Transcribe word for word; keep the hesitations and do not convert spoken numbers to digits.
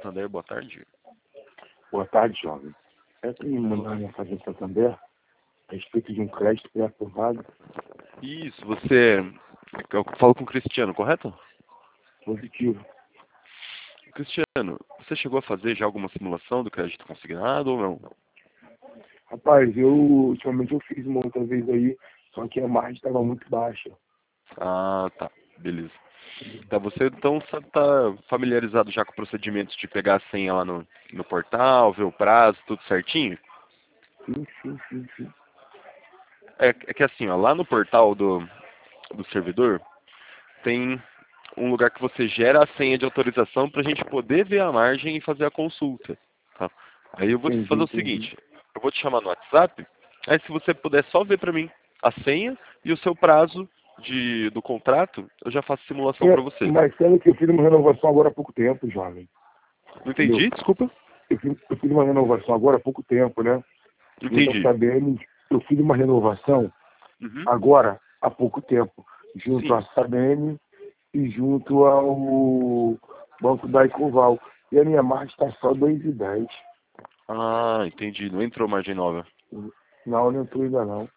Santander, boa tarde. Boa tarde, jovem. Essa me mandou uma mensagem do Santander a respeito de um crédito pré-aprovado. Isso, você... Eu falo com o Cristiano, correto? Positivo. Cristiano, você chegou a fazer já alguma simulação do crédito consignado ou não? Rapaz, eu ultimamente eu fiz uma outra vez aí, só que a margem estava muito baixa. Ah, tá. Beleza. Tá, você então está familiarizado já com o procedimento de pegar a senha lá no, no portal, ver o prazo, tudo certinho? Sim, sim, sim, sim. É, é que assim, ó, lá no portal do, do servidor, tem um lugar que você gera a senha de autorização para a gente poder ver a margem e fazer a consulta. Tá? Aí eu vou te Entendi, fazer o entendi. seguinte, eu vou te chamar no WhatsApp, aí se você puder só ver para mim a senha e o seu prazo de, do contrato, eu já faço simulação para É, você. mas sendo que eu fiz uma renovação agora há pouco tempo, jovem. Não Entendeu? entendi? Desculpa. Eu fiz, eu fiz uma renovação agora há pouco tempo, né? Junto à Entendi. Sabem, eu fiz uma renovação Uhum. agora há pouco tempo, junto Sim. à Sabem e junto ao Banco da Ecoval. E a minha margem está só dois e dez. Ah, entendi. Não entrou margem nova. Não, não entrou ainda não.